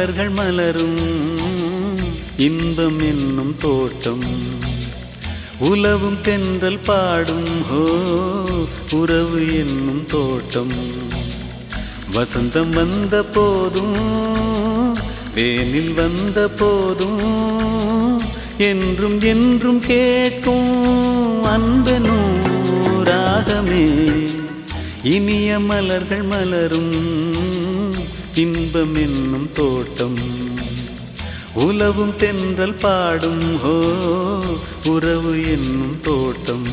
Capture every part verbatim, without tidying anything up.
மலர்கள் மலரும் இன்பம் என்னும் தோட்டம் உலவும் தென்றல் பாடும் ஹோ உறவு என்னும் தோட்டம் வசந்தம் வந்த போதும் வேனில் வந்த போதும் என்றும் என்றும் கேட்கும் அன்பெனும் ராகமே இனிய மலர்கள் மலரும் இன்பம் என்னும் தோட்டம் உலவும் தென்றல் பாடும் ஹோ உறவு என்னும் தோட்டம்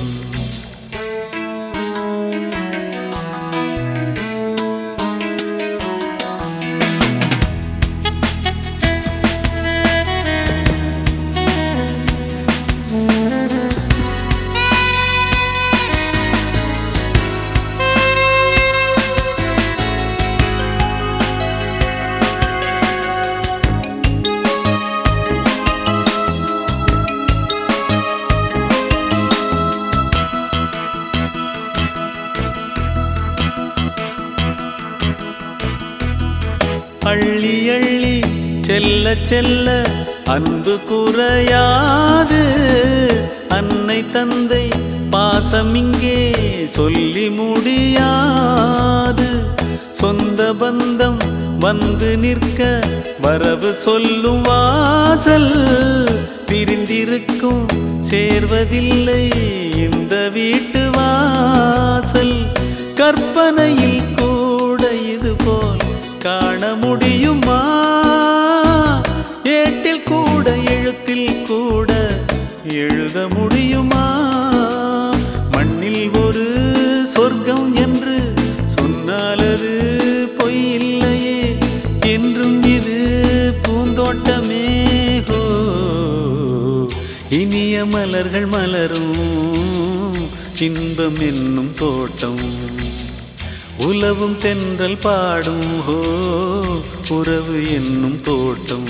அள்ளி அள்ளி செல்ல செல்ல அன்பு குறையாது அன்னை தந்தை பாசம் இங்கே சொல்லி முடியாது சொந்த பந்தம் வந்து நிற்க வரவு சொல்லும் வாசல் பிரிந்திருக்கும் சேர்வதில்லை இந்த வீட்டு வாசல் கற்பனையில் கூட இது போல் காண முடியுமா ஏட்டில் கூட எழுத்தில் கூட எழுத முடியுமா மண்ணில் ஒரு சொர்க்கம் என்று சொன்னால் அது பொய் இல்லையே என்றும் இது பூந்தோட்டமே ஹோ இனிய மலர்கள் மலரும் இன்பம் என்னும் தோட்டம் உலவும் தென்றல் பாடும் ஹோ உறவு என்னும் தோட்டம்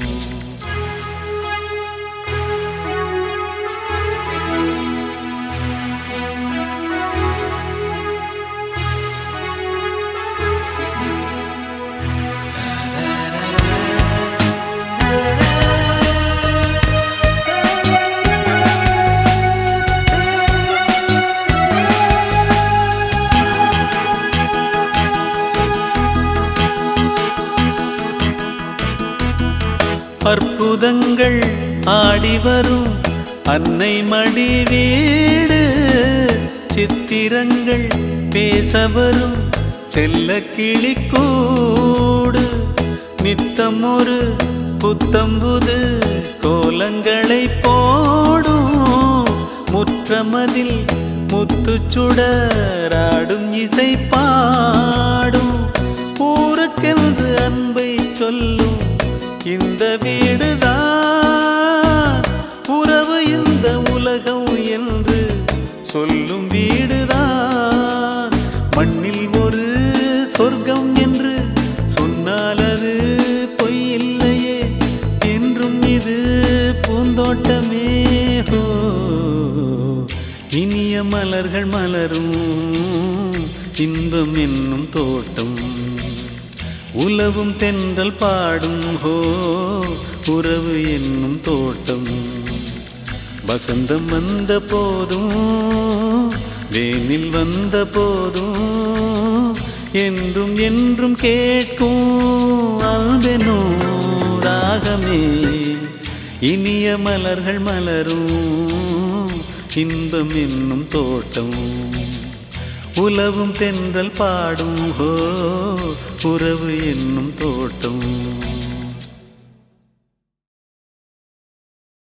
அற்புதங்கள் ஆடி வரும் அன்னை மடி வீடு சித்திரங்கள் பேச வரும் செல்ல கிளிக்கூடு நித்தம் ஒரு புத்தம்புது கோலங்களை போடும் முற்றமதில் முத்துச்சுடராடும் இசை பாடும் ஊருக்கென்று அன்பை சொல்லும் இந்த வீடுதான் உறவு இந்த உலகம் என்று சொல்லும் வீடுதான் மண்ணில் ஒரு சொர்க்கம் என்று சொன்னால் அது பொய் இல்லையே என்றும் இது பூந்தோட்டமே ஹோ இனிய மலர்கள் மலரும் இன்பம் என்னும் தோட்டம் உலவும் தென்றல் பாடும் ஹோ உறவு என்னும் தோட்டம் வசந்தம் வந்த போதும் வேனில் வந்த போதும் என்றும் என்றும் கேட்கும் அன்பெனும் ராகமே இனிய மலர்கள் மலரும் இன்பம் என்னும் தோட்டம் உலவும் தென்றல் பாடும் ஹோ உறவு என்னும் தோட்டம்